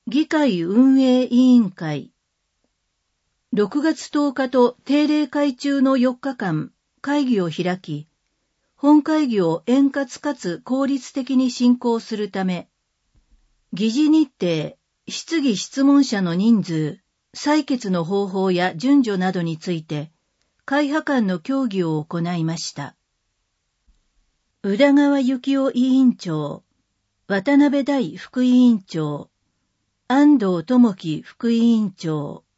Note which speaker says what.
Speaker 1: 議会運営委員会。6月10日と定例会中の4日間、会議を開き、本会議を円滑かつ効率的に進行するため、議事日程、質疑質問者の人数、採決の方法や順序などについて、会派間の協議を行いました。宇田川幸雄委員長、渡辺大副委員長、安藤智樹副委員長、